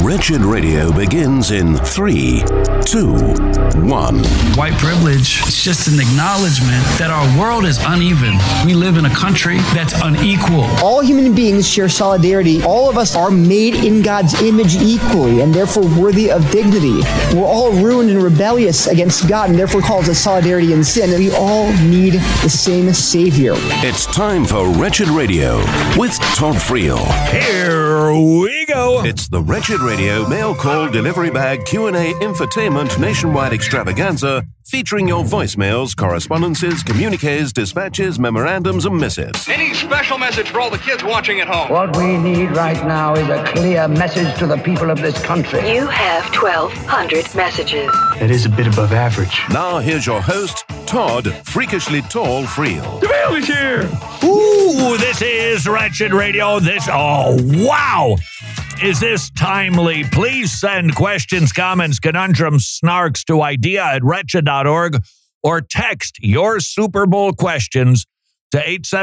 Wretched Radio begins in 3, 2, 1. White privilege is just an acknowledgement that our world is uneven. We live in a country that's unequal. All human beings share solidarity. All of us are made in God's image equally and therefore worthy of dignity. We're all ruined and rebellious against God and therefore calls to solidarity in sin. And we all need the same Savior. It's time for Wretched Radio with Todd Friel. Here we go. It's the Wretched Radio mail call delivery bag Q&A infotainment nationwide extravaganza featuring your voicemails, correspondences, communiques, dispatches, memorandums, and missives. Any special message for all the kids watching at home? What we need right now is a clear message to the people of this country. You have 1,200 messages. That is a bit above average. Now here's your host, Todd Freakishly Tall Friel. The mail is here. Ooh, this is Wretched Radio. Wow. Is this timely? Please send questions, comments, conundrums, snarks to idea@wretched.org or text your Super Bowl questions to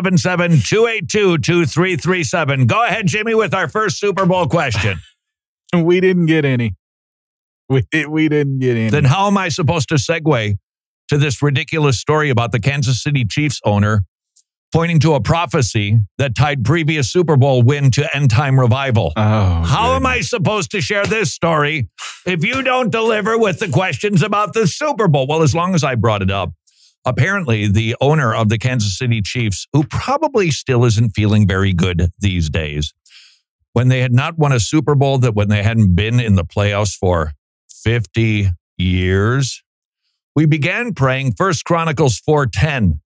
877-282-2337. Go ahead, Jimmy, with our first Super Bowl question. We didn't get any. We didn't get any. Then how am I supposed to segue to this ridiculous story about the Kansas City Chiefs owner pointing to a prophecy that tied previous Super Bowl win to end-time revival? How am I supposed to share this story if you don't deliver with the questions about the Super Bowl? Well, as long as I brought it up, apparently the owner of the Kansas City Chiefs, who probably still isn't feeling very good these days, when they had not won a Super Bowl, that when they hadn't been in the playoffs for 50 years, we began praying 1 Chronicles 4:10.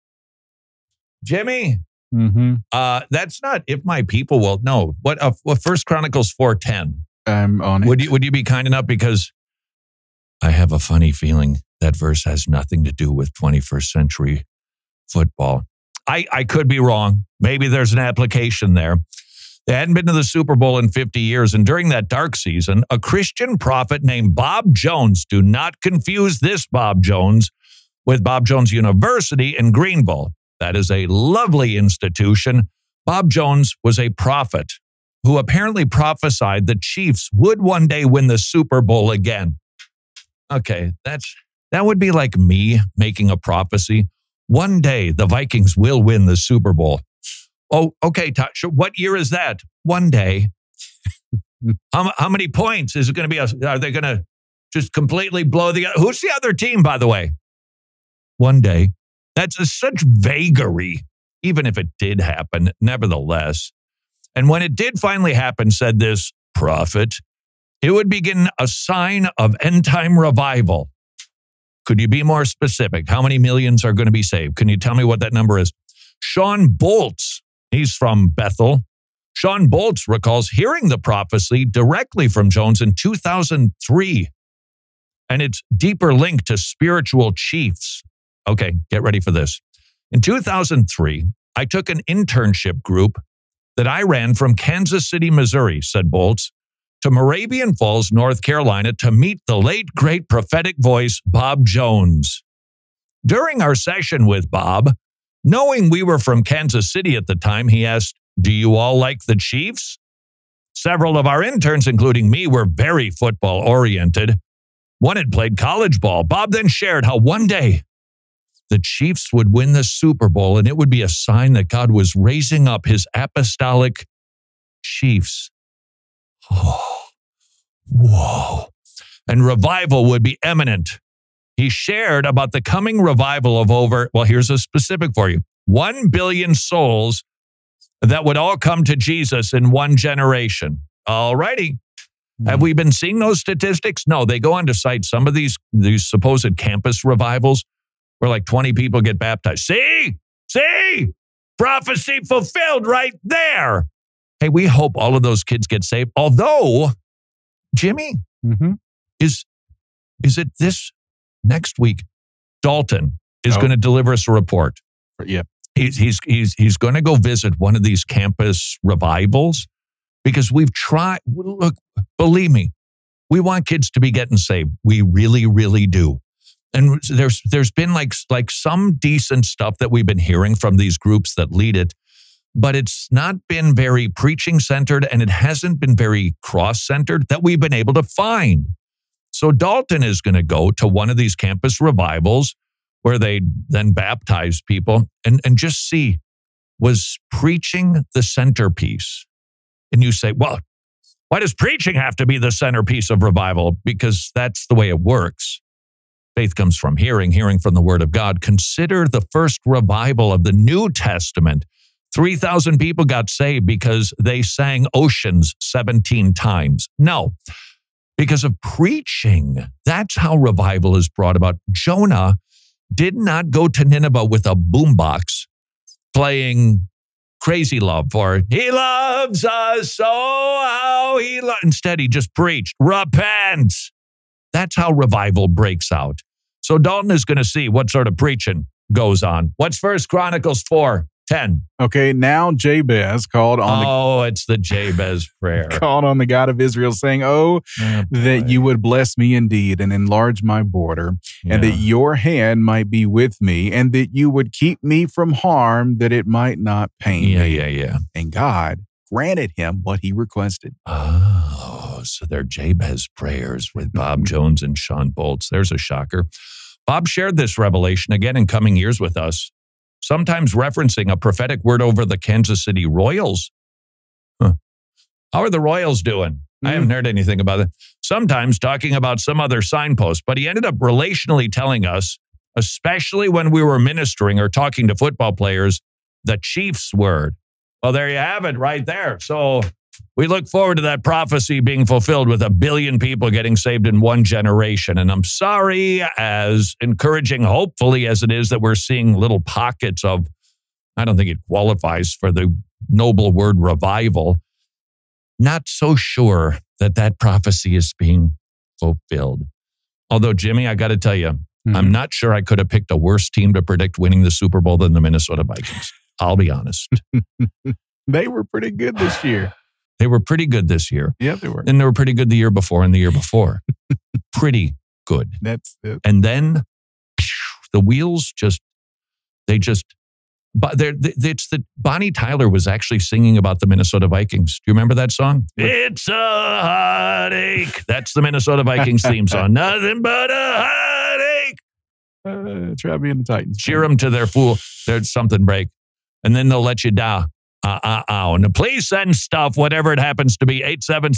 Jimmy, that's not if my people will. No, what 1 Chronicles 4:10? I'm on it. Would you be kind enough? Because I have a funny feeling that verse has nothing to do with 21st century football. I could be wrong. Maybe there's an application there. They hadn't been to the Super Bowl in 50 years. And during that dark season, a Christian prophet named Bob Jones, do not confuse this Bob Jones with Bob Jones University in Greenville. That is a lovely institution. Bob Jones was a prophet who apparently prophesied the Chiefs would one day win the Super Bowl again. Okay, that would be like me making a prophecy. One day the Vikings will win the Super Bowl. Oh, okay, Tasha, what year is that? One day. How many points is it going to be? Are they going to just completely blow who's the other team, by the way? One day. That's such vagary, even if it did happen, nevertheless. And when it did finally happen, said this prophet, it would begin a sign of end-time revival. Could you be more specific? How many millions are going to be saved? Can you tell me what that number is? Sean Boltz, he's from Bethel. Sean Boltz recalls hearing the prophecy directly from Jones in 2003. And its deeper link to spiritual chiefs. Okay, get ready for this. In 2003, I took an internship group that I ran from Kansas City, Missouri, said Boltz, to Moravian Falls, North Carolina, to meet the late, great prophetic voice, Bob Jones. During our session with Bob, knowing we were from Kansas City at the time, he asked, "Do you all like the Chiefs?" Several of our interns, including me, were very football-oriented. One had played college ball. Bob then shared how one day the Chiefs would win the Super Bowl, and it would be a sign that God was raising up his apostolic Chiefs. Oh, whoa. And revival would be imminent. He shared about the coming revival of here's a specific for you, 1 billion souls that would all come to Jesus in one generation. All righty. Have we been seeing those statistics? No, they go on to cite some of these supposed campus revivals where like 20 people get baptized. See? Prophecy fulfilled right there. Hey, we hope all of those kids get saved. Although, Jimmy, is it this next week? Dalton is going to deliver us a report. Yeah. He's going to go visit one of these campus revivals because we've tried. Look, believe me, we want kids to be getting saved. We really, really do. And there's been like some decent stuff that we've been hearing from these groups that lead it. but it's not been very preaching-centered, and it hasn't been very cross-centered that we've been able to find. So Dalton is going to go to one of these campus revivals where they then baptize people and just see, was preaching the centerpiece? And you say, well, why does preaching have to be the centerpiece of revival? Because that's the way it works. Faith comes from hearing, hearing from the word of God. Consider the first revival of the New Testament. 3,000 people got saved because they sang Oceans 17 times. No, because of preaching. That's how revival is brought about. Jonah did not go to Nineveh with a boombox playing Crazy Love or He Loves Us So How He Loves. Instead, he just preached, repent. That's how revival breaks out. So Dalton is going to see what sort of preaching goes on. What's 1 Chronicles 4:10? Okay, now Jabez called on it's the Jabez prayer. Called on the God of Israel, saying, that you would bless me indeed and enlarge my border, and that your hand might be with me, and that you would keep me from harm, that it might not pain me. Yeah. And God granted him what he requested. Oh, so they're Jabez prayers with Bob Jones and Sean Bolts. There's a shocker. Bob shared this revelation again in coming years with us, sometimes referencing a prophetic word over the Kansas City Royals. How are the Royals doing? I haven't heard anything about it. Sometimes talking about some other signpost, but he ended up relationally telling us, especially when we were ministering or talking to football players, the Chiefs word. Well, there you have it right there. So we look forward to that prophecy being fulfilled with 1 billion people getting saved in one generation. And I'm sorry, as encouraging, hopefully, as it is that we're seeing little pockets of, I don't think it qualifies for the noble word revival. Not so sure that prophecy is being fulfilled. Although, Jimmy, I got to tell you, I'm not sure I could have picked a worse team to predict winning the Super Bowl than the Minnesota Vikings. I'll be honest. They were pretty good this year. They were pretty good this year. Yeah, they were. And they were pretty good the year before and the year before. Pretty good. That's it. And then the wheels it's that Bonnie Tyler was actually singing about the Minnesota Vikings. Do you remember that song? It's a heartache. That's the Minnesota Vikings theme song. Nothing but a heartache. Try being the Titans. Cheer them to their fool. There's something break. And then they'll let you down. And please send stuff, whatever it happens to be,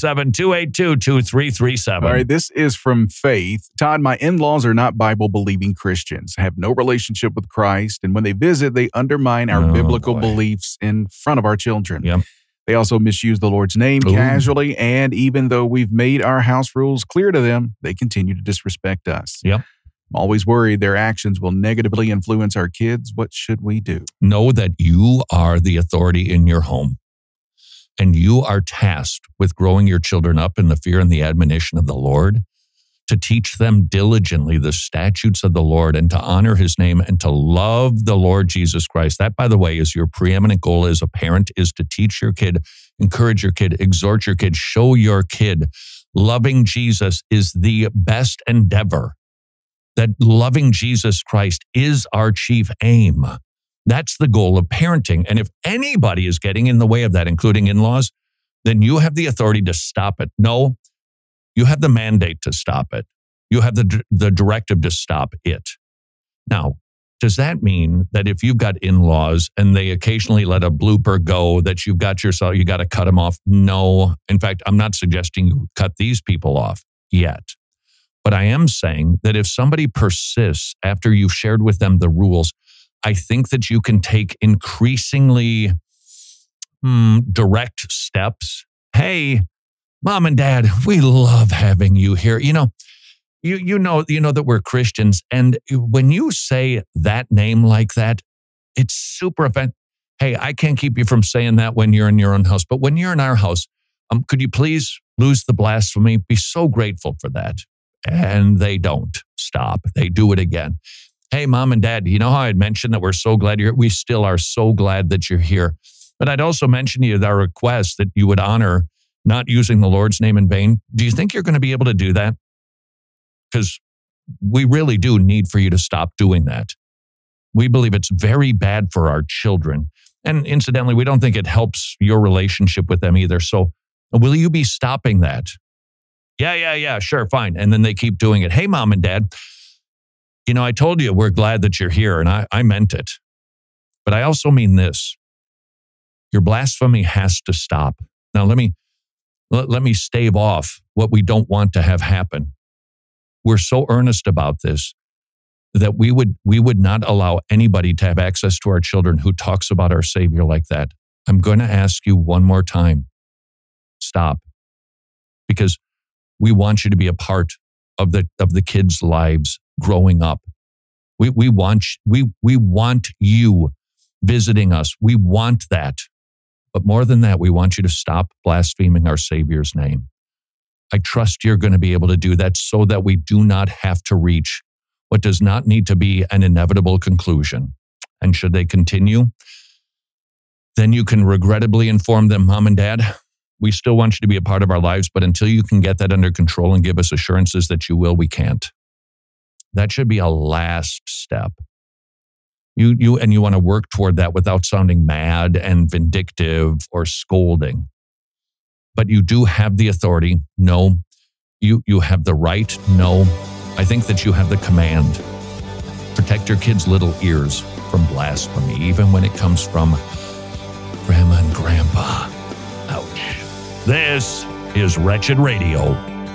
877-282-2337. All right, this is from Faith. Todd, my in-laws are not Bible-believing Christians, have no relationship with Christ, and when they visit, they undermine our biblical beliefs in front of our children. Yep. They also misuse the Lord's name casually, and even though we've made our house rules clear to them, they continue to disrespect us. Yep. I'm always worried their actions will negatively influence our kids. What should we do? Know that you are the authority in your home, and you are tasked with growing your children up in the fear and the admonition of the Lord, to teach them diligently the statutes of the Lord and to honor his name and to love the Lord Jesus Christ. That, by the way, is your preeminent goal as a parent, is to teach your kid, encourage your kid, exhort your kid, show your kid loving Jesus is the best endeavor. That loving Jesus Christ is our chief aim. That's the goal of parenting. And if anybody is getting in the way of that, including in-laws, then you have the authority to stop it. No, you have the mandate to stop it. You have the directive to stop it. Now, does that mean that if you've got in-laws and they occasionally let a blooper go, that you got to cut them off? No. In fact, I'm not suggesting you cut these people off yet. But I am saying that if somebody persists after you've shared with them the rules, I think that you can take increasingly direct steps. Hey, Mom and Dad, we love having you here. You know that we're Christians, and when you say that name like that, it's super offensive. Hey, I can't keep you from saying that when you're in your own house, but when you're in our house, could you please lose the blasphemy? Be so grateful for that. And they don't stop. They do it again. Hey, Mom and Dad, you know how I'd mentioned that we're so glad you're here? We still are so glad that you're here. But I'd also mention to you our request that you would honor not using the Lord's name in vain. Do you think you're going to be able to do that? Because we really do need for you to stop doing that. We believe it's very bad for our children And incidentally, we don't think it helps your relationship with them either. So will you be stopping that? Yeah, sure, fine. And then they keep doing it. Hey, Mom and Dad, I told you we're glad that you're here, and I meant it. But I also mean this. Your blasphemy has to stop. Now, let me stave off what we don't want to have happen. We're so earnest about this that we would not allow anybody to have access to our children who talks about our Savior like that. I'm going to ask you one more time. Stop. Because we want you to be a part of the kids' lives growing up. We want you visiting us. We want that. But more than that, we want you to stop blaspheming our Savior's name. I trust you're going to be able to do that so that we do not have to reach what does not need to be an inevitable conclusion. And should they continue, then you can regrettably inform them, Mom and Dad, we still want you to be a part of our lives, but until you can get that under control and give us assurances that you will, we can't. That should be a last step. You want to work toward that without sounding mad and vindictive or scolding. But you do have the authority. No. You have the right. No. I think that you have the command. Protect your kids' little ears from blasphemy, even when it comes from Grandma and Grandpa. Ouch. This is Wretched Radio.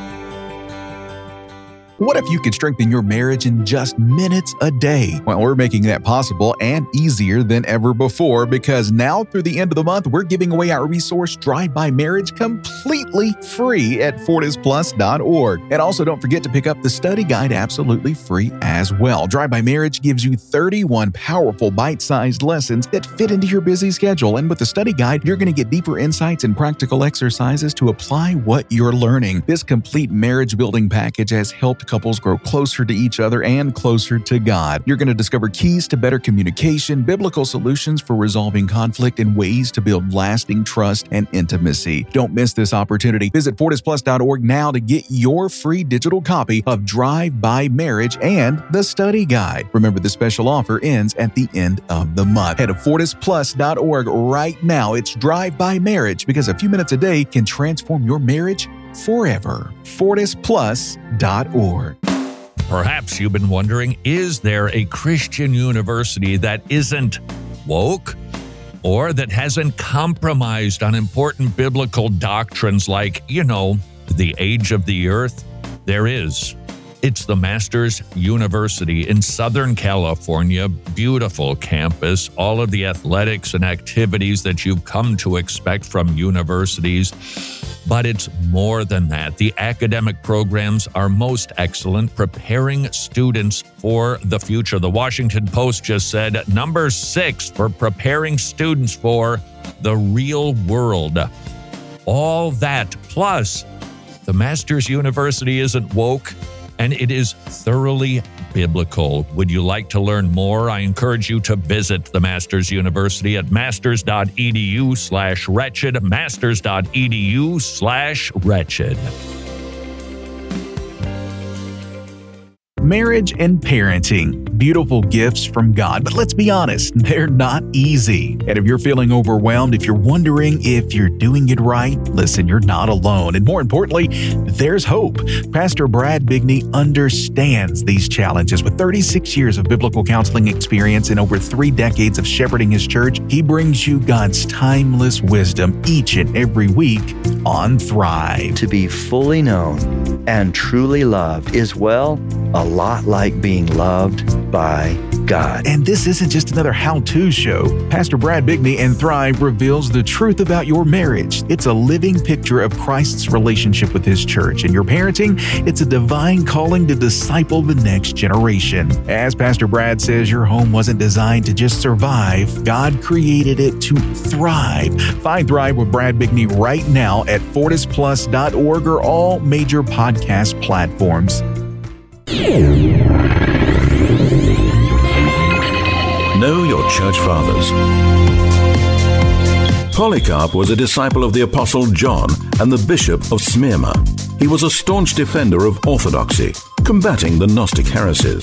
What if you could strengthen your marriage in just minutes a day? Well, we're making that possible and easier than ever before because now through the end of the month, we're giving away our resource Drive by Marriage completely free at FortisPlus.org. And also don't forget to pick up the study guide absolutely free as well. Drive by Marriage gives you 31 powerful bite-sized lessons that fit into your busy schedule. And with the study guide, you're going to get deeper insights and practical exercises to apply what you're learning. This complete marriage building package has helped couples grow closer to each other and closer to God. You're going to discover keys to better communication, biblical solutions for resolving conflict, and ways to build lasting trust and intimacy. Don't miss this opportunity. Visit FortisPlus.org now to get your free digital copy of Drive by Marriage and the study guide. Remember, the special offer ends at the end of the month. Head to FortisPlus.org right now. It's Drive by Marriage because a few minutes a day can transform your marriage forever. FortisPlus.org. Perhaps you've been wondering, is there a Christian university that isn't woke or that hasn't compromised on important biblical doctrines like, the age of the earth? There is. It's the Masters University in Southern California. Beautiful campus, all of the athletics and activities that you've come to expect from universities. But it's more than that. The academic programs are most excellent, preparing students for the future. The Washington Post just said number 6 for preparing students for the real world. All that, plus the Masters University isn't woke, and it is thoroughly biblical. Would you like to learn more? I encourage you to visit the Masters University at masters.edu/wretched, masters.edu/wretched. Marriage and parenting, beautiful gifts from God, but let's be honest, they're not easy. And if you're feeling overwhelmed, if you're wondering if you're doing it right, listen, you're not alone. And more importantly, there's hope. Pastor Brad Bigney understands these challenges. With 36 years of biblical counseling experience and over 3 decades of shepherding his church, he brings you God's timeless wisdom each and every week on Thrive. To be fully known and truly loved is, well, a lot like being loved by God. And this isn't just another how-to show. Pastor Brad Bigney and Thrive reveals the truth about your marriage. It's a living picture of Christ's relationship with his church. And your parenting, it's a divine calling to disciple the next generation. As Pastor Brad says, your home wasn't designed to just survive. God created it to thrive. Find Thrive with Brad Bigney right now at FortisPlus.org or all major podcast platforms. Know your church fathers. Polycarp was a disciple of the Apostle John and the Bishop of Smyrna. He was a staunch defender of orthodoxy, combating the Gnostic heresies.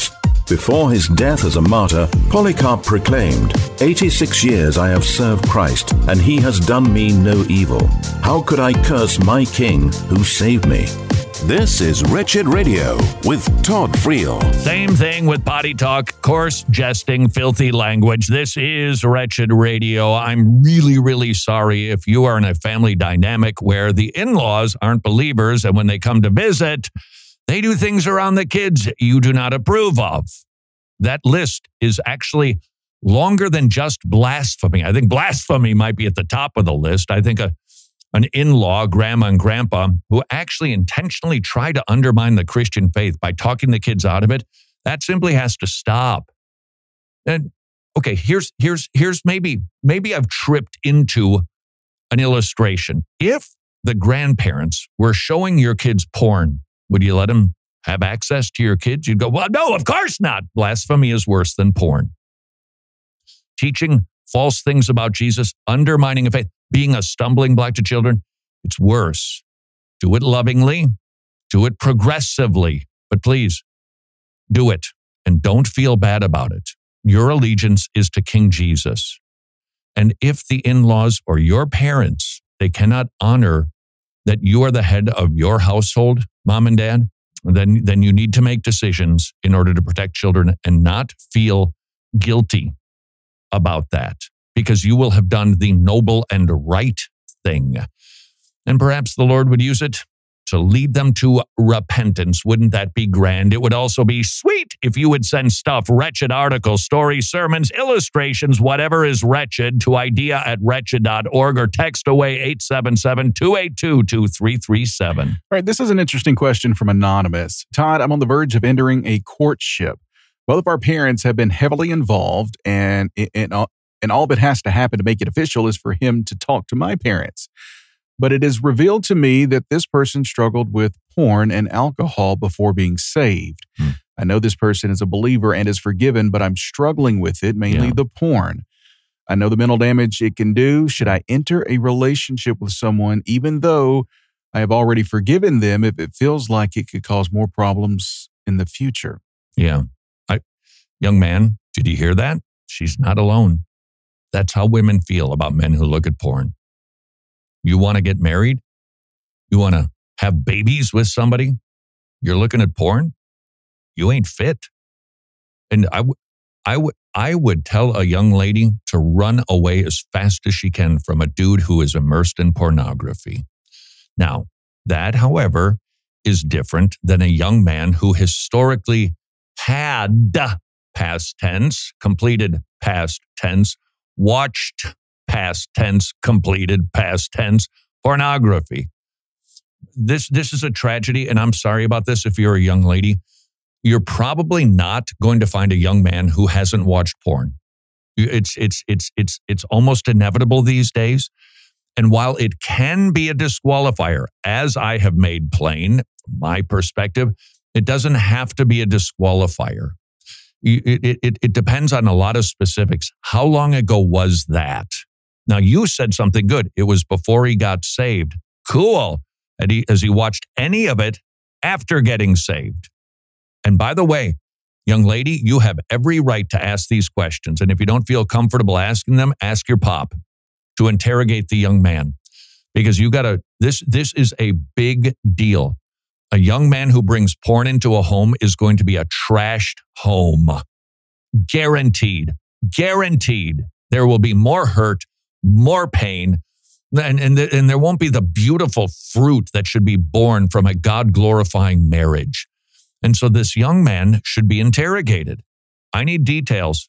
Before his death as a martyr, Polycarp proclaimed, 86 years I have served Christ, and he has done me no evil. How could I curse my King who saved me? This is Wretched Radio with Todd Friel. Same thing with potty talk, coarse jesting, filthy language. This is Wretched Radio. I'm really, really sorry if you are in a family dynamic where the in-laws aren't believers, and when they come to visit, they do things around the kids you do not approve of. That list is actually longer than just blasphemy. I think blasphemy might be at the top of the list. I think an in-law, grandma and grandpa, who actually intentionally try to undermine the Christian faith by talking the kids out of it, that simply has to stop. And okay, here's maybe I've tripped into an illustration. If the grandparents were showing your kids porn, would you let them have access to your kids? You'd go, well, no, of course not. Blasphemy is worse than porn. Teaching false things about Jesus, undermining a faith, being a stumbling block to children, it's worse. Do it lovingly, do it progressively, but please do it and don't feel bad about it. Your allegiance is to King Jesus. And if the in-laws or your parents, they cannot honor that you are the head of your household, mom and dad, then you need to make decisions in order to protect children and not feel guilty about that, because you will have done the noble and right thing. And perhaps the Lord would use it to lead them to repentance. Wouldn't that be grand? It would also be sweet if you would send stuff, wretched articles, stories, sermons, illustrations, whatever is wretched, to idea@wretched.org or text away 877-282-2337. All right, this is an interesting question from Anonymous. Todd, I'm on the verge of entering a courtship. Both of our parents have been heavily involved, and all that has to happen to make it official is for him to talk to my parents. But it is revealed to me that this person struggled with porn and alcohol before being saved. I know this person is a believer and is forgiven, but I'm struggling with it, mainly the porn. I know the mental damage it can do. Should I enter a relationship with someone, even though I have already forgiven them, if it feels like it could cause more problems in the future? Yeah. Young man, did you hear that? She's not alone. That's how women feel about men who look at porn. You want to get married? You want to have babies with somebody? You're looking at porn? You ain't fit. And I would tell a young lady to run away as fast as she can from a dude who is immersed in pornography. Now, that, however, is different than a young man who historically had past tense, completed past tense, watched past tense, completed past tense pornography. This is a tragedy, and I'm sorry about this if you're a young lady. You're probably not going to find a young man who hasn't watched porn. It's almost inevitable these days. And while it can be a disqualifier, as I have made plain, my perspective, it doesn't have to be a disqualifier. It depends on a lot of specifics. How long ago was that? Now, you said something good. It was before he got saved. Cool. Has he watched any of it after getting saved? And by the way, young lady, you have every right to ask these questions. And if you don't feel comfortable asking them, ask your pop to interrogate the young man. Because this is a big deal. A young man who brings porn into a home is going to be a trashed home. Guaranteed. Guaranteed. There will be more hurt, more pain, and there won't be the beautiful fruit that should be born from a God-glorifying marriage. And so this young man should be interrogated. I need details.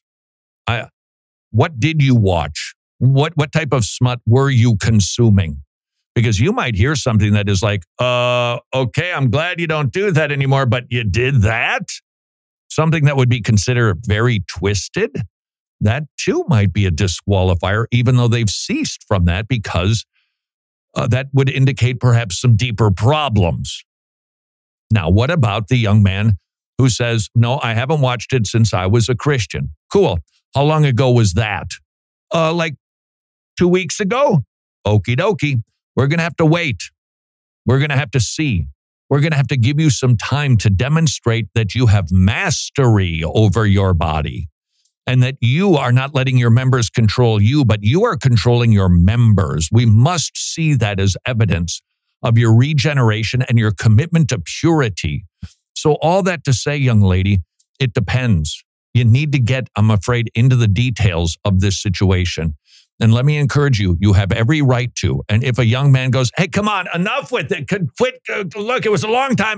What did you watch? What type of smut were you consuming? Because you might hear something that is like, okay, I'm glad you don't do that anymore, but you did that? Something that would be considered very twisted? That too might be a disqualifier, even though they've ceased from that, because that would indicate perhaps some deeper problems. Now, what about the young man who says, no, I haven't watched it since I was a Christian? Cool. How long ago was that? Like 2 weeks ago? Okie dokie. We're going to have to wait. We're going to have to see. We're going to have to give you some time to demonstrate that you have mastery over your body and that you are not letting your members control you, but you are controlling your members. We must see that as evidence of your regeneration and your commitment to purity. So all that to say, young lady, it depends. You need to get, I'm afraid, into the details of this situation. And let me encourage you, you have every right to. And if a young man goes, hey, come on, enough with it, quit, look, it was a long time.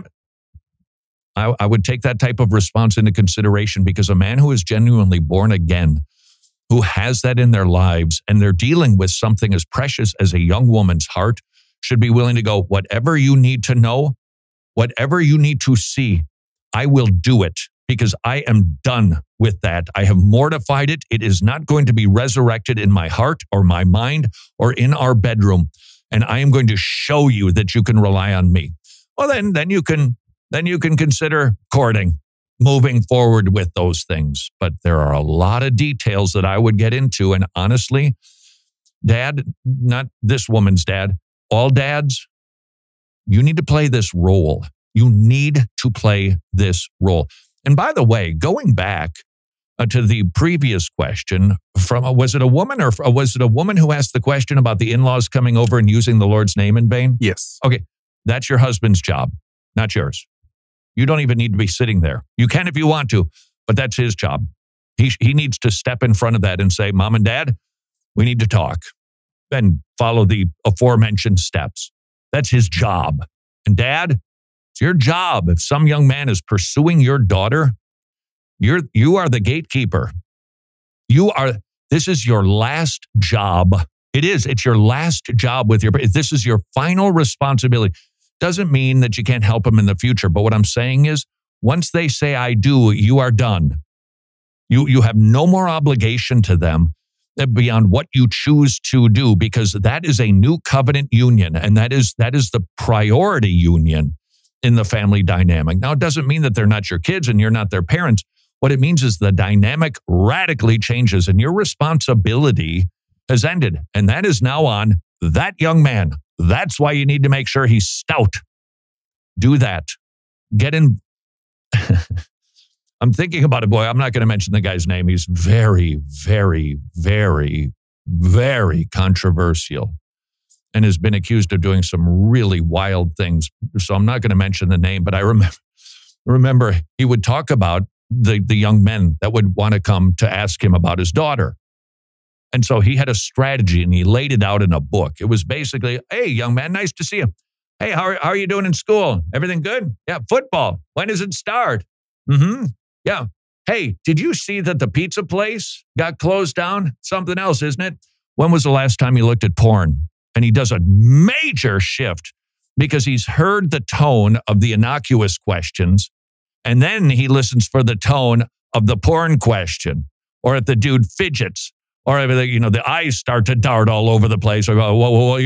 I would take that type of response into consideration, because a man who is genuinely born again, who has that in their lives, and they're dealing with something as precious as a young woman's heart, should be willing to go, whatever you need to know, whatever you need to see, I will do it, because I am done with that. I have mortified it. It is not going to be resurrected in my heart or my mind or in our bedroom. And I am going to show you that you can rely on me. Well, then you can consider courting, moving forward with those things. But there are a lot of details that I would get into. And honestly, Dad, not this woman's dad, all dads, you need to play this role. You need to play this role. And by the way, going back to the previous question, was it a woman who asked the question about the in-laws coming over and using the Lord's name in vain? Yes. Okay, that's your husband's job, not yours. You don't even need to be sitting there. You can if you want to, but that's his job. He needs to step in front of that and say, Mom and Dad, we need to talk, and follow the aforementioned steps. That's his job. And Dad, it's your job. If some young man is pursuing your daughter, you are the gatekeeper. This is your last job. It is. It's your last job with this is your final responsibility. Doesn't mean that you can't help them in the future. But what I'm saying is, once they say, I do, you are done. You have no more obligation to them beyond what you choose to do, because that is a new covenant union. And that is the priority union in the family dynamic. Now, it doesn't mean that they're not your kids and you're not their parents. What it means is the dynamic radically changes and your responsibility has ended. And that is now on that young man. That's why you need to make sure he's stout. Do that. Get in. I'm thinking about a boy. I'm not going to mention the guy's name. He's very, very, very, very controversial and has been accused of doing some really wild things. So I'm not going to mention the name, but I remember he would talk about the young men that would want to come to ask him about his daughter. And so he had a strategy and he laid it out in a book. It was basically, hey, young man, nice to see you. Hey, how are you doing in school? Everything good? Yeah, football. When does it start? Yeah. Hey, did you see that the pizza place got closed down? Something else, isn't it? When was the last time you looked at porn? And he does a major shift because he's heard the tone of the innocuous questions. And then he listens for the tone of the porn question, or if the dude fidgets, or if the eyes start to dart all over the place, or go, whoa,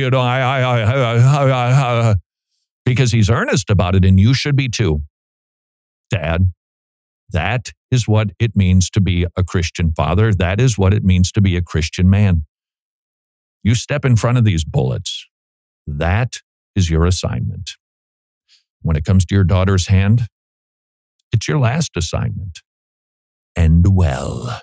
because he's earnest about it, and you should be too. Dad, that is what it means to be a Christian father. That is what it means to be a Christian man. You step in front of these bullets. That is your assignment. When it comes to your daughter's hand, it's your last assignment. End well.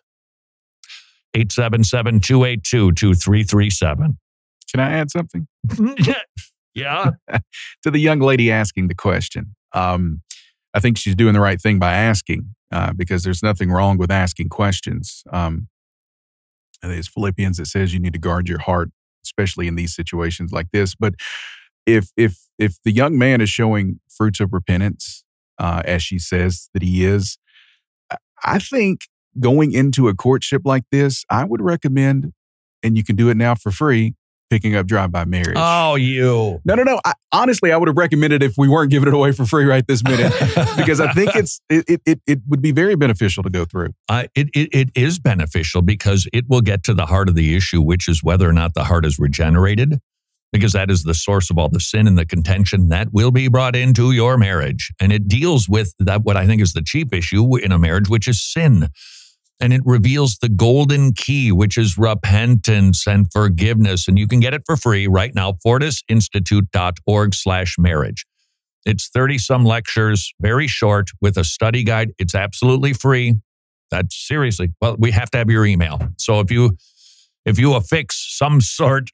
877-282-2337. Can I add something? Yeah. To the young lady asking the question. I think she's doing the right thing by asking, because there's nothing wrong with asking questions. I think it's Philippians that says you need to guard your heart, especially in these situations like this. But if the young man is showing fruits of repentance, as she says that he is, I think going into a courtship like this, I would recommend, and you can do it now for free, picking up drive-by marriage. Oh, you. No. Honestly, I would have recommended if we weren't giving it away for free right this minute, because I think it would be very beneficial to go through. It is beneficial because it will get to the heart of the issue, which is whether or not the heart is regenerated, because that is the source of all the sin and the contention that will be brought into your marriage. And it deals with that, what I think is the chief issue in a marriage, which is sin. And it reveals the golden key, which is repentance and forgiveness. And you can get it for free right now, fortisinstitute.org/marriage. It's 30-some lectures, very short, with a study guide. It's absolutely free. That's seriously, well, we have to have your email. So if you affix some sort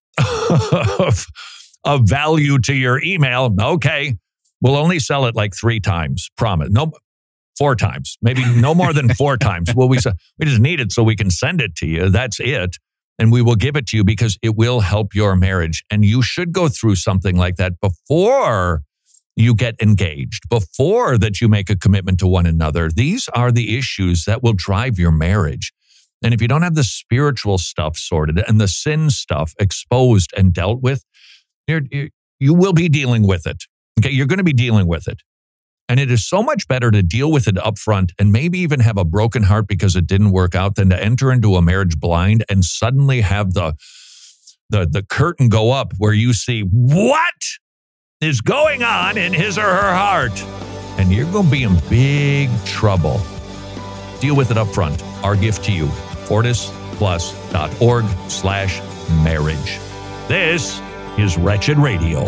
of value to your email, okay, we'll only sell it like 3 times, promise. No, 4 times, maybe no more than 4 times. Well, we just need it so we can send it to you. That's it. And we will give it to you because it will help your marriage. And you should go through something like that before you get engaged, before that you make a commitment to one another. These are the issues that will drive your marriage. And if you don't have the spiritual stuff sorted and the sin stuff exposed and dealt with, you will be dealing with it. Okay, you're going to be dealing with it. And it is so much better to deal with it up front and maybe even have a broken heart because it didn't work out than to enter into a marriage blind and suddenly have the curtain go up where you see what is going on in his or her heart. And you're going to be in big trouble. Deal with it up front. Our gift to you, FortisPlus.org/marriage. This is Wretched Radio.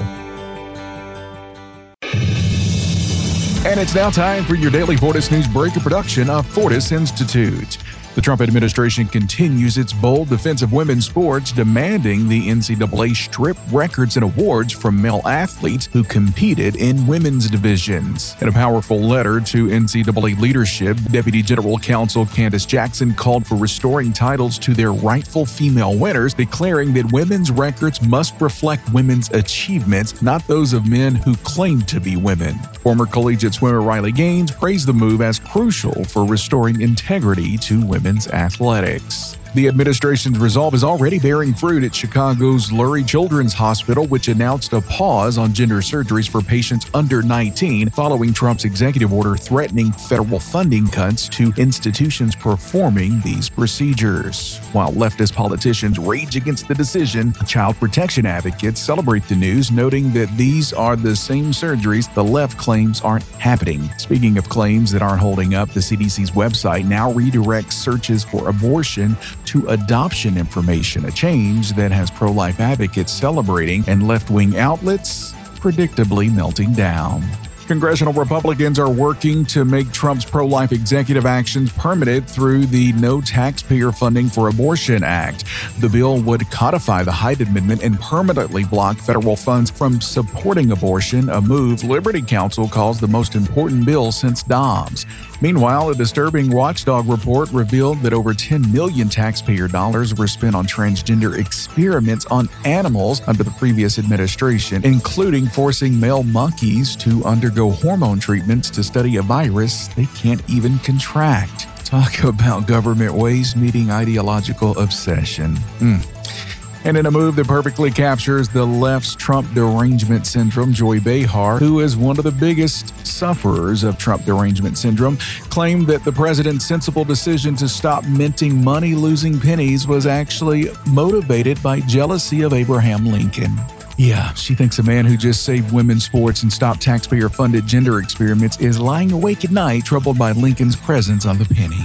And it's now time for your daily Fortis News Breaker production of Fortis Institute. The Trump administration continues its bold defense of women's sports, demanding the NCAA strip records and awards from male athletes who competed in women's divisions. In a powerful letter to NCAA leadership, Deputy General Counsel Candace Jackson called for restoring titles to their rightful female winners, declaring that women's records must reflect women's achievements, not those of men who claim to be women. Former collegiate swimmer Riley Gaines praised the move as crucial for restoring integrity to women's athletics. The administration's resolve is already bearing fruit at Chicago's Lurie Children's Hospital, which announced a pause on gender surgeries for patients under 19 following Trump's executive order threatening federal funding cuts to institutions performing these procedures. While leftist politicians rage against the decision, child protection advocates celebrate the news, noting that these are the same surgeries the left claims aren't happening. Speaking of claims that aren't holding up, the CDC's website now redirects searches for abortion to adoption information, a change that has pro-life advocates celebrating and left-wing outlets predictably melting down. Congressional Republicans are working to make Trump's pro-life executive actions permanent through the No Taxpayer Funding for Abortion Act. The bill would codify the Hyde Amendment and permanently block federal funds from supporting abortion, a move Liberty Counsel calls the most important bill since Dobbs. Meanwhile, a disturbing watchdog report revealed that over $10 million taxpayer dollars were spent on transgender experiments on animals under the previous administration, including forcing male monkeys to undergo hormone treatments to study a virus they can't even contract. Talk about government ways meeting ideological obsession. And in a move that perfectly captures the left's Trump derangement syndrome, Joy Behar, who is one of the biggest sufferers of Trump derangement syndrome, claimed that the president's sensible decision to stop minting money losing pennies was actually motivated by jealousy of Abraham Lincoln. Yeah, she thinks a man who just saved women's sports and stopped taxpayer-funded gender experiments is lying awake at night troubled by Lincoln's presence on the penny.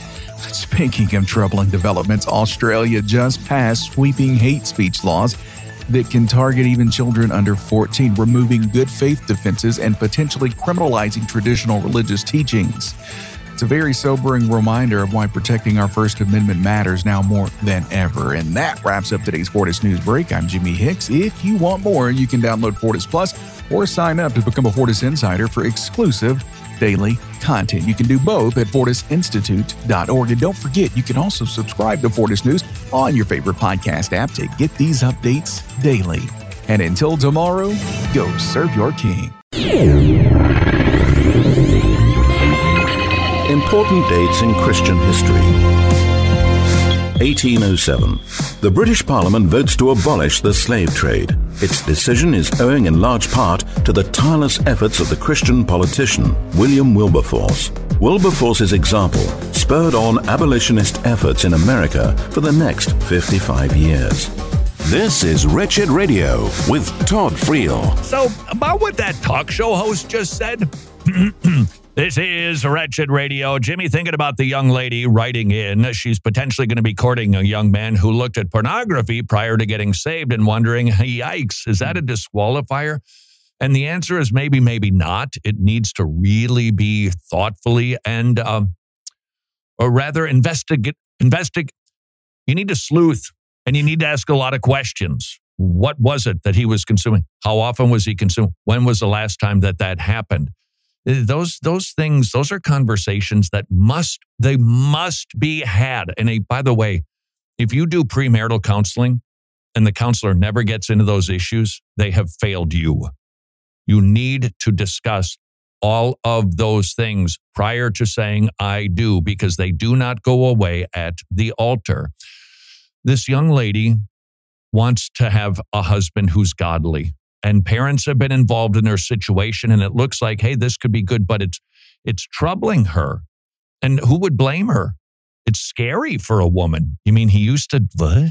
Speaking of troubling developments, Australia just passed sweeping hate speech laws that can target even children under 14, removing good faith defenses and potentially criminalizing traditional religious teachings. It's a very sobering reminder of why protecting our First Amendment matters now more than ever. And that wraps up today's Fortis News Break. I'm Jimmy Hicks. If you want more, you can download Fortis Plus or sign up to become a Fortis Insider for exclusive daily content. You can do both at FortisInstitute.org. And don't forget, you can also subscribe to Fortis News on your favorite podcast app to get these updates daily. And until tomorrow, go serve your king. Important dates in Christian history. 1807. The British Parliament votes to abolish the slave trade. Its decision is owing in large part to the tireless efforts of the Christian politician William Wilberforce. Wilberforce's example spurred on abolitionist efforts in America for the next 55 years. This is Wretched Radio with Todd Friel. So, about what that talk show host just said, this is Wretched Radio. Jimmy, thinking about the young lady writing in. She's potentially going to be courting a young man who looked at pornography prior to getting saved and wondering, yikes, is that a disqualifier? And the answer is maybe, maybe not. It needs to really be thoughtfully and, or rather, investigate. You need to sleuth, and you need to ask a lot of questions. What was it that he was consuming? How often was he consuming? When was the last time that happened? Those things, those are conversations that must be had. And by the way, if you do premarital counseling and the counselor never gets into those issues, they have failed you. You need to discuss all of those things prior to saying, I do, because they do not go away at the altar. This young lady wants to have a husband who's godly, and parents have been involved in her situation, and it looks like, hey, this could be good, but it's troubling her. And who would blame her? It's scary for a woman. You mean he used to, what?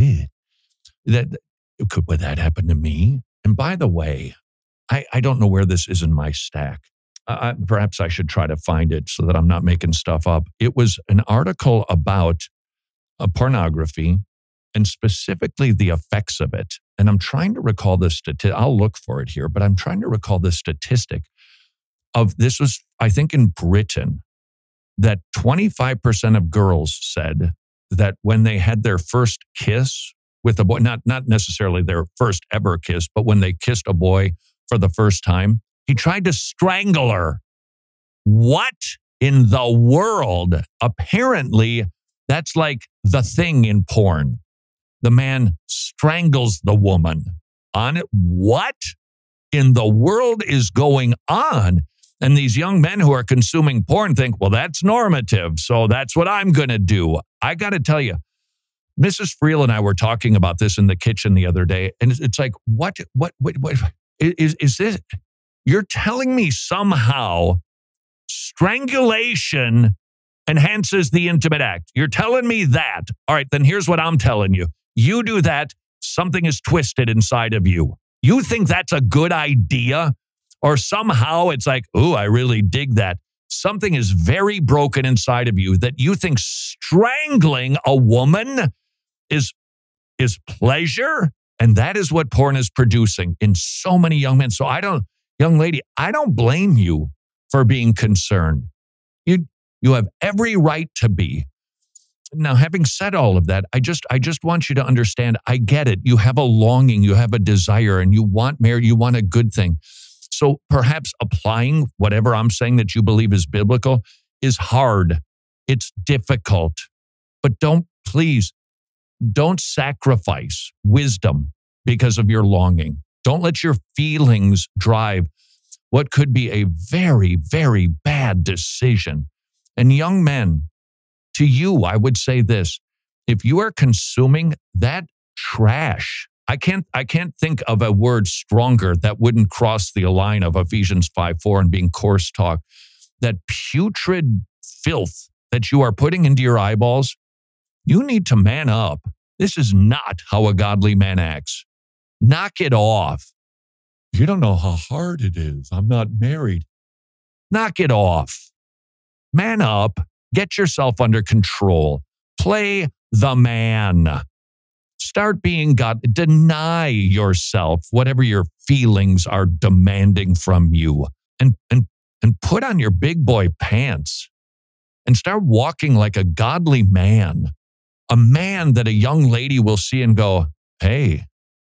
Would that happen to me? And by the way, I don't know where this is in my stack. Perhaps I should try to find it so that I'm not making stuff up. It was an article about pornography and specifically the effects of it. And I'm trying to recall this statistic. I'll look for it here, but I'm trying to recall the statistic of this was, I think, in Britain, that 25% of girls said that when they had their first kiss with a boy, not necessarily their first ever kiss, but when they kissed a boy for the first time, he tried to strangle her. What in the world? Apparently, that's like the thing in porn. The man strangles the woman on it. What in the world is going on? And these young men who are consuming porn think, well, that's normative, so that's what I'm going to do. I got to tell you, Mrs. Friel and I were talking about this in the kitchen the other day, and it's like, what is this? You're telling me somehow strangulation enhances the intimate act. You're telling me that. All right, then here's what I'm telling you. You do that, something is twisted inside of you. You think that's a good idea? Or somehow it's like, ooh, I really dig that. Something is very broken inside of you that you think strangling a woman is pleasure. And that is what porn is producing in so many young men. So young lady, I don't blame you for being concerned. You have every right to be. Now, having said all of that, I just want you to understand, I get it. You have a longing, you have a desire, and you want marriage, you want a good thing. So perhaps applying whatever I'm saying that you believe is biblical is hard. It's difficult. But please don't sacrifice wisdom because of your longing. Don't let your feelings drive what could be a very, very bad decision. And young men, to you, I would say this: if you are consuming that trash, I can't think of a word stronger that wouldn't cross the line of Ephesians 5:4 and being coarse talk. That putrid filth that you are putting into your eyeballs, you need to man up. This is not how a godly man acts. Knock it off. You don't know how hard it is. I'm not married. Knock it off. Man up. Get yourself under control. Play the man. Start being God. Deny yourself whatever your feelings are demanding from you. And put on your big boy pants and start walking like a godly man. A man that a young lady will see and go, hey,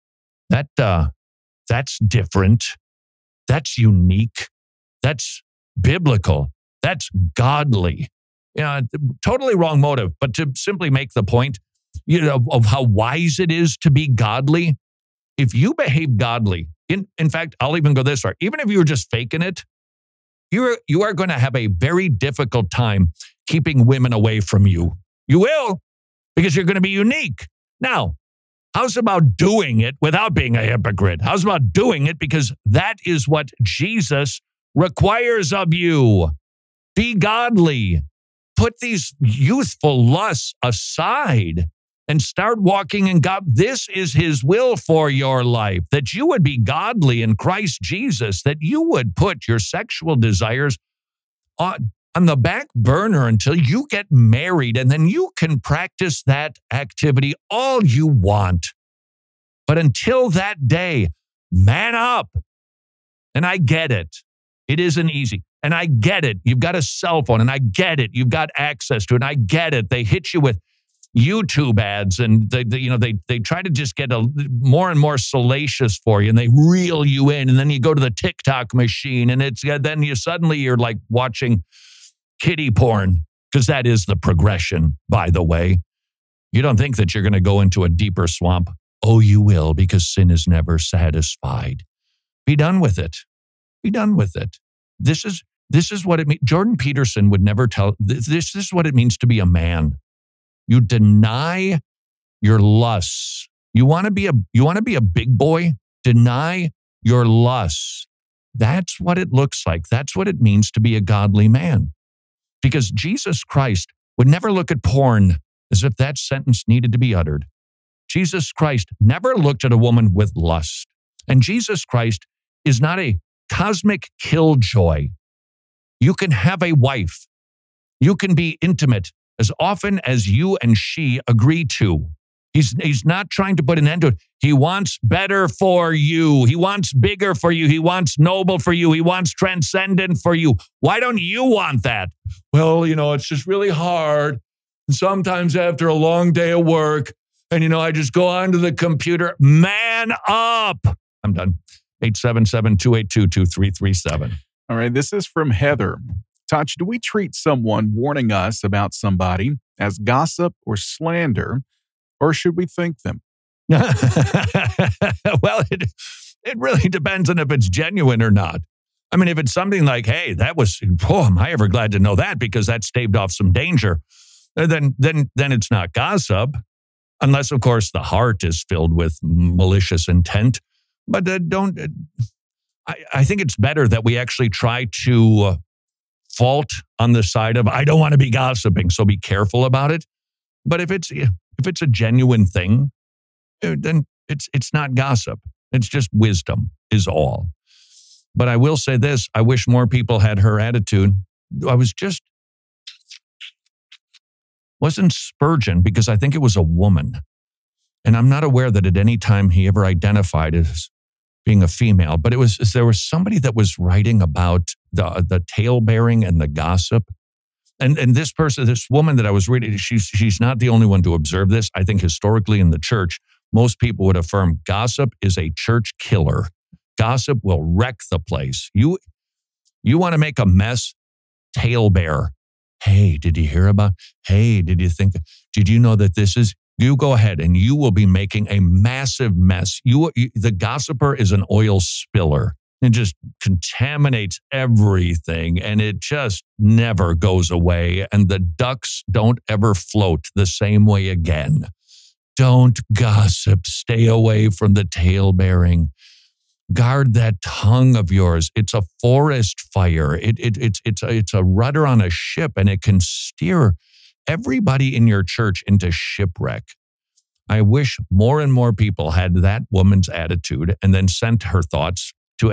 that's different. That's unique. That's biblical. That's godly. Totally wrong motive, but to simply make the point, of how wise it is to be godly. If you behave godly, in fact, I'll even go this far. Even if you were just faking it, you are going to have a very difficult time keeping women away from you. You will, because you're going to be unique. Now, how's about doing it without being a hypocrite? How's about doing it because that is what Jesus requires of you? Be godly. Put these youthful lusts aside and start walking in God. This is his will for your life, that you would be godly in Christ Jesus, that you would put your sexual desires on the back burner until you get married, and then you can practice that activity all you want. But until that day, man up. And I get it. It isn't easy. And I get it. You've got a cell phone, and I get it. You've got access to it, and I get it. They hit you with YouTube ads, and they try to just get more and more salacious for you, and they reel you in, and then you go to the TikTok machine, and then you're like watching kiddie porn, because that is the progression, by the way. You don't think that you're going to go into a deeper swamp. Oh, you will, because sin is never satisfied. Be done with it. Be done with it. This is what it means. Jordan Peterson would never tell. This is what it means to be a man. You deny your lusts. You want to be a big boy? Deny your lusts. That's what it looks like. That's what it means to be a godly man. Because Jesus Christ would never look at porn as if that sentence needed to be uttered. Jesus Christ never looked at a woman with lust. And Jesus Christ is not a cosmic killjoy. You can have a wife. You can be intimate as often as you and she agree to. He's not trying to put an end to it. He wants better for you. He wants bigger for you. He wants noble for you. He wants transcendent for you. Why don't you want that? Well, it's just really hard. And sometimes after a long day of work, and I just go onto the computer. Man up. I'm done. 877-282-2337. All right, this is from Heather. Touch, do we treat someone warning us about somebody as gossip or slander, or should we think them? Well, it really depends on if it's genuine or not. I mean, if it's something like, hey, am I ever glad to know that because that staved off some danger, then it's not gossip, unless, of course, the heart is filled with malicious intent. But I think it's better that we actually try to fault on the side of, I don't want to be gossiping, so be careful about it. But if it's a genuine thing, then it's not gossip. It's just wisdom is all. But I will say this, I wish more people had her attitude. Wasn't Spurgeon, because I think it was a woman. And I'm not aware that at any time he ever identified as being a female, but there was somebody that was writing about the tale-bearing and the gossip. And this woman that I was reading, she's not the only one to observe this. I think historically in the church, most people would affirm gossip is a church killer. Gossip will wreck the place. You want to make a mess? Tale-bear. Hey, did you hear about? Hey, did you know that this is? You go ahead and you will be making a massive mess. The gossiper is an oil spiller. It just contaminates everything, and it just never goes away. And the ducks don't ever float the same way again. Don't gossip. Stay away from the tale-bearing. Guard that tongue of yours. It's a forest fire. It's a rudder on a ship, and it can steer everybody in your church into shipwreck. I wish more and more people had that woman's attitude and then sent her thoughts to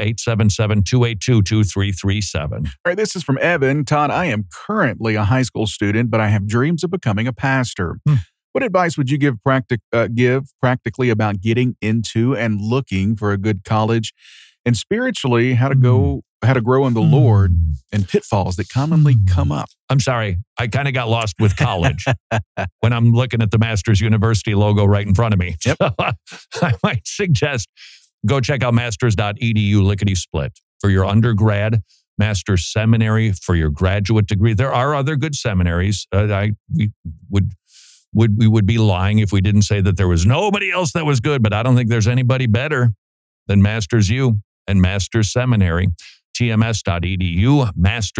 877-282-2337. All right, this is from Evan. Todd, I am currently a high school student, but I have dreams of becoming a pastor. What advice would you give practically about getting into and looking for a good college, and spiritually how to grow in the Lord and pitfalls that commonly come up? I'm sorry, I kind of got lost with college when I'm looking at the Masters University logo right in front of me. Yep. So, I might suggest go check out masters.edu lickety-split for your undergrad, Master's Seminary for your graduate degree. There are other good seminaries. We would be lying if we didn't say that there was nobody else that was good, but I don't think there's anybody better than Masters U and Masters Seminary. TMS.edu,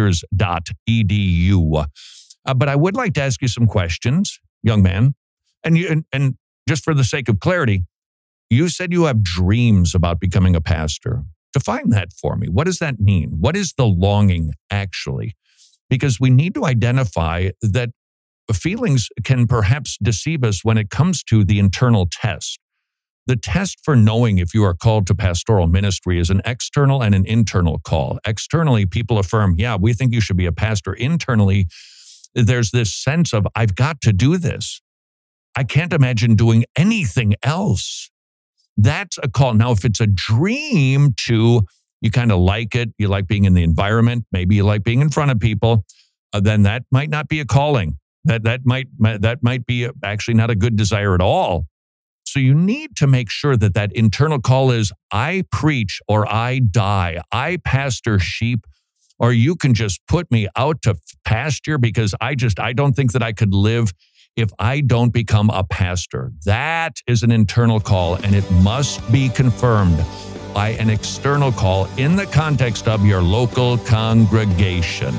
masters.edu. But I would like to ask you some questions, young man. And just for the sake of clarity, you said you have dreams about becoming a pastor. Define that for me. What does that mean? What is the longing actually? Because we need to identify that feelings can perhaps deceive us when it comes to the internal test. The test for knowing if you are called to pastoral ministry is an external and an internal call. Externally, people affirm, yeah, we think you should be a pastor. Internally, there's this sense of, I've got to do this. I can't imagine doing anything else. That's a call. Now, if it's a dream to you kind of like it, you like being in the environment, maybe you like being in front of people, then that might not be a calling. That might be actually not a good desire at all. So you need to make sure that internal call is, I preach or I die. I pastor sheep, or you can just put me out to pasture because I don't think that I could live if I don't become a pastor. That is an internal call, and it must be confirmed by an external call in the context of your local congregation.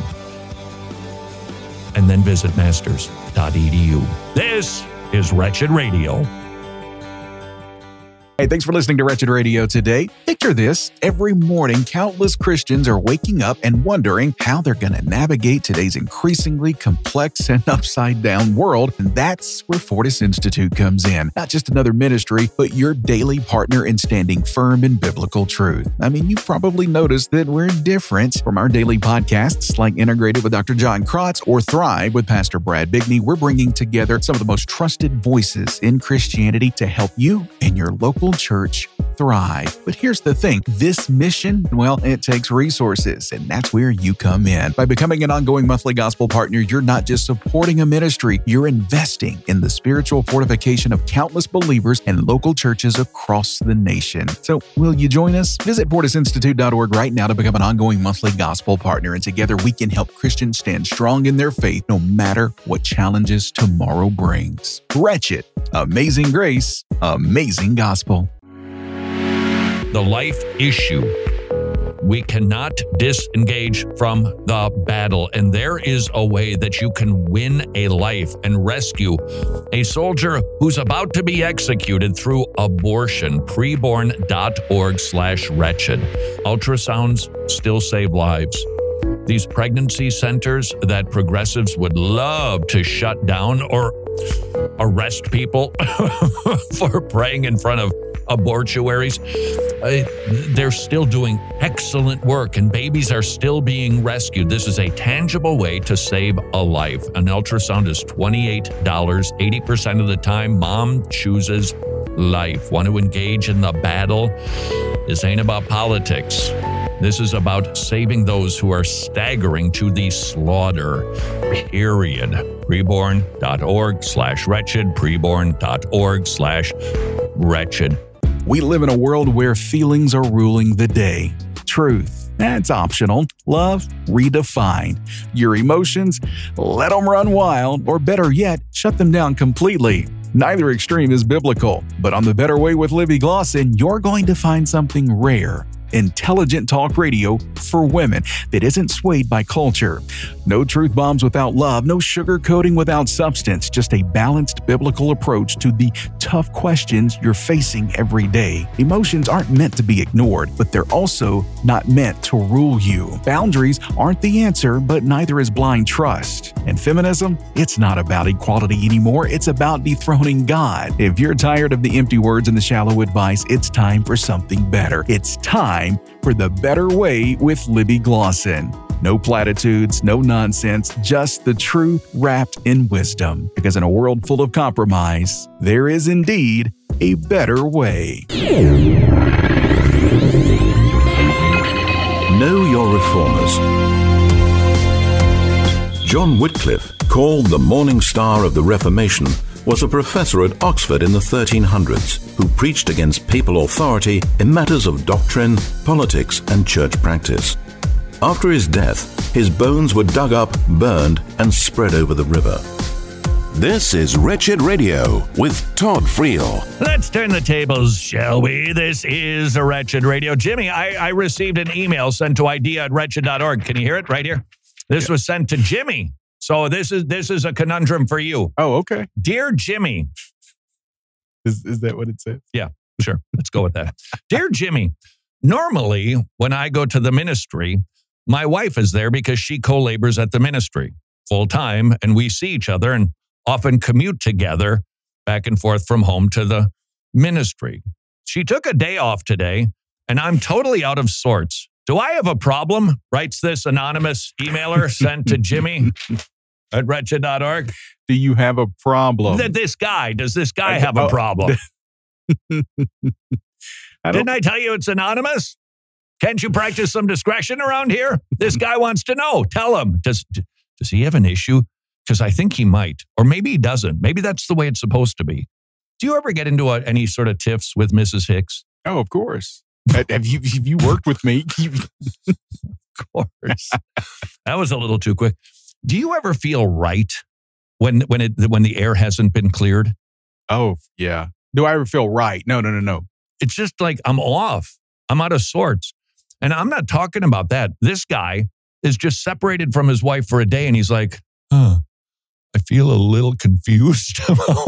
And then visit masters.edu. This is Wretched Radio. Hey, thanks for listening to Wretched Radio today. Picture this. Every morning, countless Christians are waking up and wondering how they're going to navigate today's increasingly complex and upside-down world. And that's where Fortis Institute comes in. Not just another ministry, but your daily partner in standing firm in biblical truth. I mean, you've probably noticed that we're different from our daily podcasts like Integrated with Dr. John Krotz or Thrive with Pastor Brad Bigney. We're bringing together some of the most trusted voices in Christianity to help you and your local church thrive. But here's the thing. This mission, well, it takes resources, and that's where you come in. By becoming an ongoing monthly gospel partner, you're not just supporting a ministry, you're investing in the spiritual fortification of countless believers and local churches across the nation. So, will you join us? Visit fortisinstitute.org right now to become an ongoing monthly gospel partner, and together we can help Christians stand strong in their faith no matter what challenges tomorrow brings. Wretched, amazing grace, amazing gospel. The life issue. We cannot disengage from the battle, and there is a way that you can win a life and rescue a soldier who's about to be executed through abortion. Preborn.org/wretched. Ultrasounds still save lives. These pregnancy centers that progressives would love to shut down or arrest people for praying in front of abortuaries, they're still doing excellent work, and babies are still being rescued. This is a tangible way to save a life. An ultrasound is $28. 80% of the time, mom chooses life. Want to engage in the battle? This ain't about politics. This is about saving those who are staggering to the slaughter, period. Preborn.org/wretched, preborn.org/wretched. We live in a world where feelings are ruling the day. Truth, that's optional. Love, redefined. Your emotions, let them run wild, or better yet, shut them down completely. Neither extreme is biblical, but on The Better Way with Libby Glosson, you're going to find something rare. Intelligent talk radio for women that isn't swayed by culture. No truth bombs without love, no sugarcoating without substance, just a balanced biblical approach to the tough questions you're facing every day. Emotions aren't meant to be ignored, but they're also not meant to rule you. Boundaries aren't the answer, but neither is blind trust. And feminism, it's not about equality anymore, it's about dethroning God. If you're tired of the empty words and the shallow advice, it's time for something better. It's time for The Better Way with Libby Glosson. No platitudes, no nonsense, just the truth wrapped in wisdom. Because in a world full of compromise, there is indeed a better way. Know your reformers. John Wycliffe, called the Morning Star of the Reformation, was a professor at Oxford in the 1300s who preached against papal authority in matters of doctrine, politics, and church practice. After his death, his bones were dug up, burned, and spread over the river. This is Wretched Radio with Todd Friel. Let's turn the tables, shall we? This is a Wretched Radio. Jimmy, I received an email sent to idea@wretched.org. Can you hear it right here? This was sent to Jimmy. So this is a conundrum for you. Oh, okay. Dear Jimmy. Is that what it says? Yeah, sure. Let's go with that. Dear Jimmy, normally when I go to the ministry, my wife is there because she co-labors at the ministry full time, and we see each other and often commute together back and forth from home to the ministry. She took a day off today, and I'm totally out of sorts. Do I have a problem? Writes this anonymous emailer sent to Jimmy at wretched.org. Do you have a problem? Does this guy have a problem? Didn't I tell you it's anonymous? Can't you practice some discretion around here? This guy wants to know. Tell him. Does he have an issue? Because I think he might. Or maybe he doesn't. Maybe that's the way it's supposed to be. Do you ever get into any sort of tiffs with Mrs. Hicks? Oh, of course. Have you worked with me? Of course. That was a little too quick. Do you ever feel right when the air hasn't been cleared? Oh, yeah. Do I ever feel right? No. It's just like I'm off. I'm out of sorts. And I'm not talking about that. This guy is just separated from his wife for a day and he's like, I feel a little confused.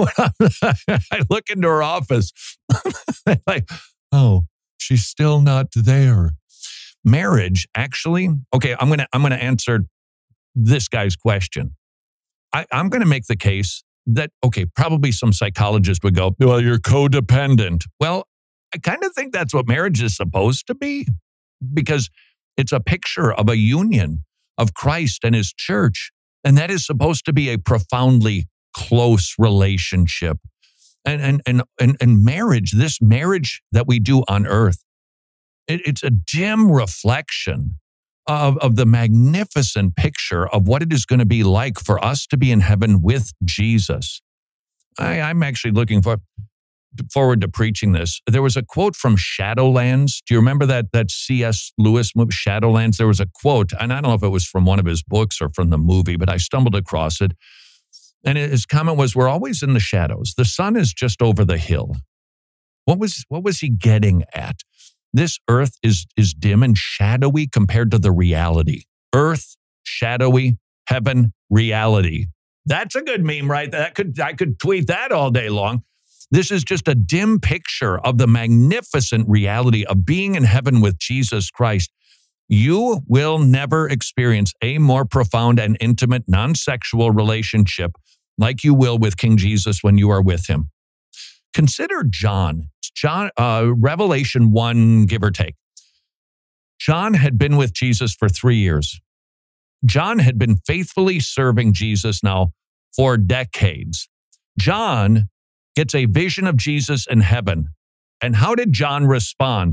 I look into her office. Like, oh, she's still not there. Marriage, actually, okay, I'm gonna answer this guy's question. I'm gonna make the case that, okay, probably some psychologist would go, well, you're codependent. Well, I kind of think that's what marriage is supposed to be, because it's a picture of a union of Christ and his church. And that is supposed to be a profoundly close relationship. And marriage, this marriage that we do on earth, it's a dim reflection of the magnificent picture of what it is going to be like for us to be in heaven with Jesus. I'm actually looking forward to preaching this. There was a quote from Shadowlands. Do you remember that C.S. Lewis movie, Shadowlands? There was a quote, and I don't know if it was from one of his books or from the movie, but I stumbled across it. And his comment was, we're always in the shadows. The sun is just over the hill. What was he getting at? This earth is dim and shadowy compared to the reality. Earth, shadowy, heaven, reality. That's a good meme, right? I could tweet that all day long. This is just a dim picture of the magnificent reality of being in heaven with Jesus Christ. You will never experience a more profound and intimate, non-sexual relationship like you will with King Jesus when you are with him. Consider John, Revelation 1, give or take. John had been with Jesus for 3 years. John had been faithfully serving Jesus now for decades. John gets a vision of Jesus in heaven. And how did John respond?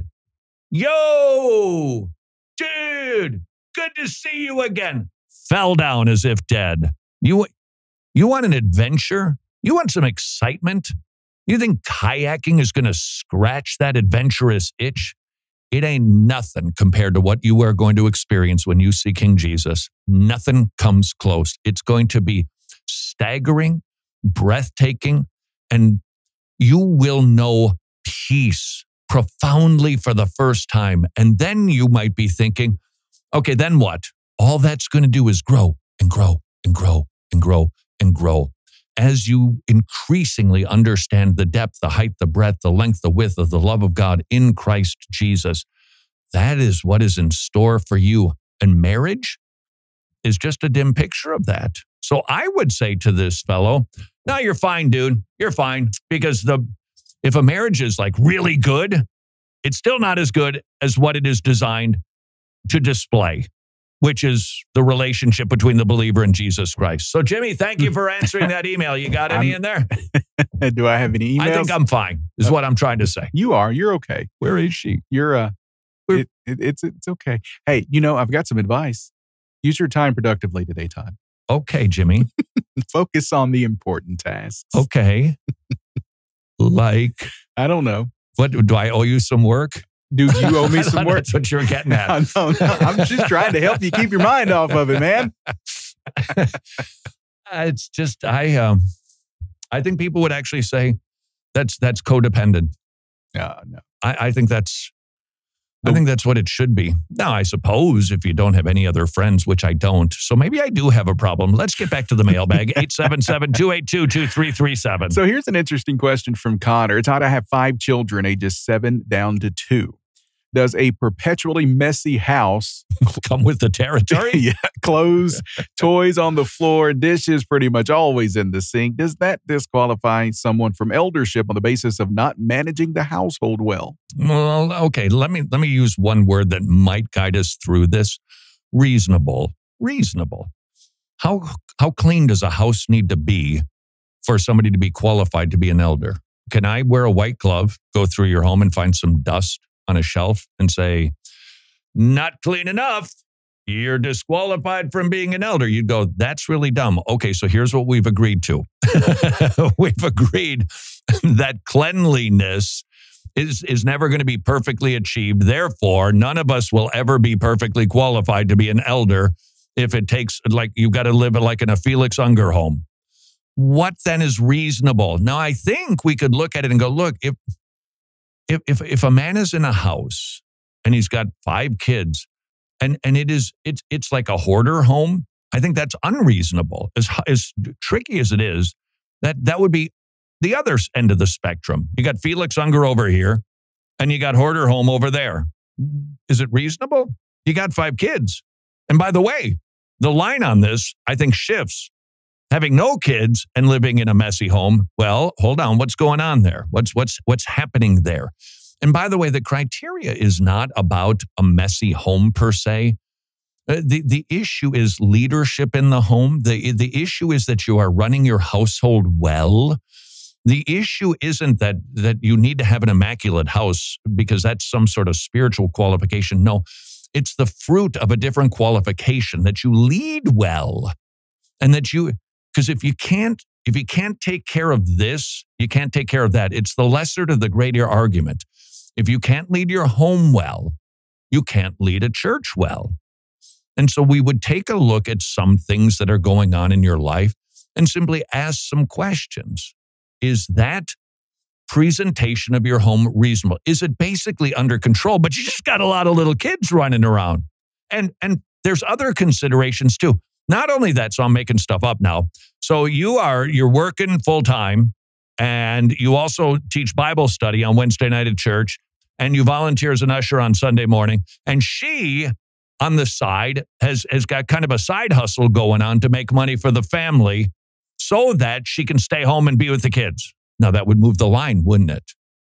Yo, dude, good to see you again. Fell down as if dead. You want an adventure? You want some excitement? You think kayaking is going to scratch that adventurous itch? It ain't nothing compared to what you are going to experience when you see King Jesus. Nothing comes close. It's going to be staggering, breathtaking, and you will know peace profoundly for the first time. And then you might be thinking, okay, then what? All that's going to do is grow and grow and grow and grow and grow. As you increasingly understand the depth, the height, the breadth, the length, the width of the love of God in Christ Jesus, that is what is in store for you. And marriage is just a dim picture of that. So I would say to this fellow, no, you're fine, dude. You're fine. Because if a marriage is like really good, it's still not as good as what it is designed to display, which is the relationship between the believer and Jesus Christ. So, Jimmy, thank you for answering that email. You got any in there? Do I have any emails? I think I'm fine, is what I'm trying to say. You are. You're okay. Where is she? You're, it's okay. Hey, I've got some advice. Use your time productively today, Todd. Okay, Jimmy. Focus on the important tasks. Okay. Like? I don't know. What, do I owe you some work? Dude, you owe me some work. That's what you're getting at. No. I'm just trying to help you keep your mind off of it, man. It's just, I think people would actually say that's codependent. No. I think that's what it should be. Now, I suppose if you don't have any other friends, which I don't, so maybe I do have a problem. Let's get back to the mailbag, 877-282-2337. So here's an interesting question from Connor. Todd, I have 5 children, ages 7 down to 2. Does a perpetually messy house come with the territory? Yeah, clothes, toys on the floor, dishes pretty much always in the sink. Does that disqualify someone from eldership on the basis of not managing the household well? Well, okay, let me use one word that might guide us through this. Reasonable. How clean does a house need to be for somebody to be qualified to be an elder? Can I wear a white glove, go through your home and find some dust on a shelf and say, not clean enough, you're disqualified from being an elder. You'd go, that's really dumb. Okay, so here's what we've agreed to. We've agreed that cleanliness is never going to be perfectly achieved. Therefore, none of us will ever be perfectly qualified to be an elder if it takes, like, you've got to live like in a Felix Unger home. What then is reasonable? Now, I think we could look at it and go, look, if a man is in a house and he's got 5 kids and it's like a hoarder home, I think that's unreasonable. As tricky as it is, that would be the other end of the spectrum. You got Felix Unger over here and you got hoarder home over there. Is it reasonable? You got 5 kids. And by the way, the line on this, I think, shifts. Having no kids and living in a messy home, well, hold on, what's going on there? What's happening there? And by the way, the criteria is not about a messy home per se. The issue is leadership in the home. The issue is that you are running your household well. The issue isn't that you need to have an immaculate house because that's some sort of spiritual qualification. No, it's the fruit of a different qualification, that you lead well. And that because if you can't take care of this, you can't take care of that. It's the lesser to the greater argument. If you can't lead your home well, you can't lead a church well. And so we would take a look at some things that are going on in your life and simply ask some questions. Is that presentation of your home reasonable? Is it basically under control, but you just got a lot of little kids running around? And there's other considerations too. Not only that, so I'm making stuff up now. So you're working full time and you also teach Bible study on Wednesday night at church and you volunteer as an usher on Sunday morning. And she, on the side, has got kind of a side hustle going on to make money for the family so that she can stay home and be with the kids. Now that would move the line, wouldn't it?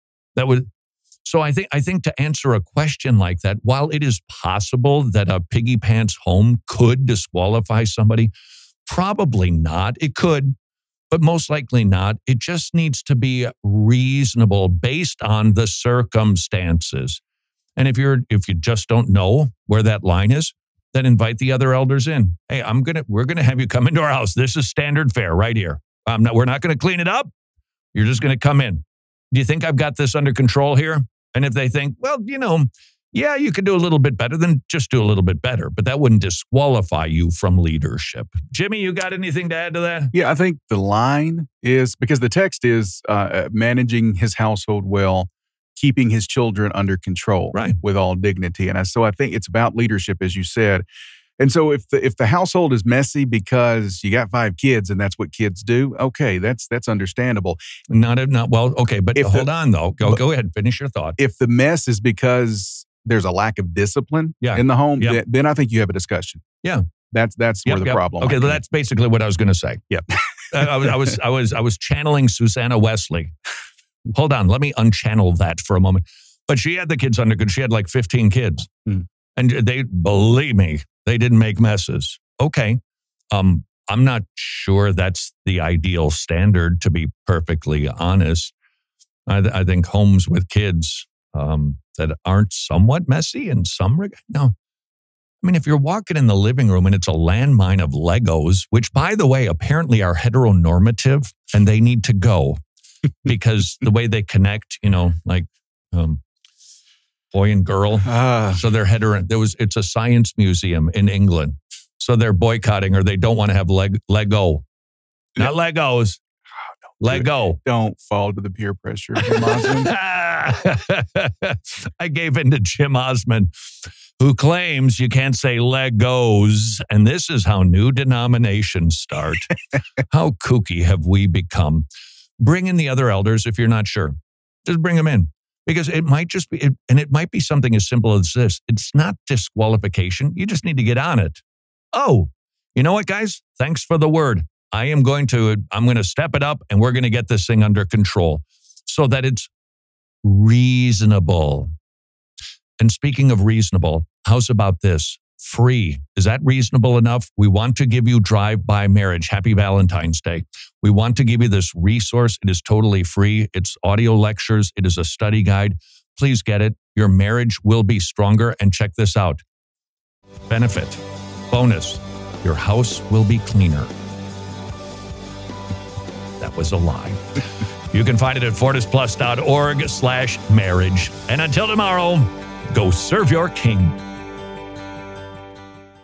So I think to answer a question like that, while it is possible that a piggy pants home could disqualify somebody, probably not. It could, but most likely not. It just needs to be reasonable based on the circumstances. And if you just don't know where that line is, then invite the other elders in. Hey, we're gonna have you come into our house. This is standard fare right here. We're not going to clean it up. You're just going to come in. Do you think I've got this under control here? And if they think, well, yeah, you could do a little bit better, then just do a little bit better. But that wouldn't disqualify you from leadership. Jimmy, you got anything to add to that? Yeah, I think the line is, because the text is managing his household well, keeping his children under control, right, with all dignity. And so I think it's about leadership, as you said. And so if the household is messy because you got 5 kids and that's what kids do, okay, that's understandable. Okay, but hold on though. Go ahead, finish your thought. If the mess is because there's a lack of discipline in the home, then I think you have a discussion. Yeah, that's where the problem. Okay, well, that's basically what I was going to say. Yep. I was channeling Susanna Wesley. Hold on, let me unchannel that for a moment. But she had the kids under control. She had like 15 kids. And believe me, they didn't make messes. Okay. I'm not sure that's the ideal standard, to be perfectly honest. I think homes with kids that aren't somewhat messy in some regard. No. I mean, if you're walking in the living room and it's a landmine of Legos, which, by the way, apparently are heteronormative and they need to go because the way they connect, like boy and girl. So they're it's a science museum in England. So they're boycotting, or they don't want to have Lego. Not Legos. Lego. Don't fall to the peer pressure, Jim Osmond. I gave in to Jim Osmond, who claims you can't say Legos, and this is how new denominations start. How kooky have we become? Bring in the other elders if you're not sure. Just bring them in. Because it might just be, and it might be something as simple as this. It's not disqualification. You just need to get on it. Oh, you know what, guys? Thanks for the word. I'm going to step it up and we're going to get this thing under control so that it's reasonable. And speaking of reasonable, how's about this? Free. Is that reasonable enough? We want to give you Drive-By Marriage. Happy Valentine's Day. We want to give you this resource. It is totally free. It's audio lectures. It is a study guide. please get it. Your marriage will be stronger. And check this out. Benefit. Bonus. Your house will be cleaner. That was a lie. You can find it at fortisplus.org/marriage. And until tomorrow, go serve your king.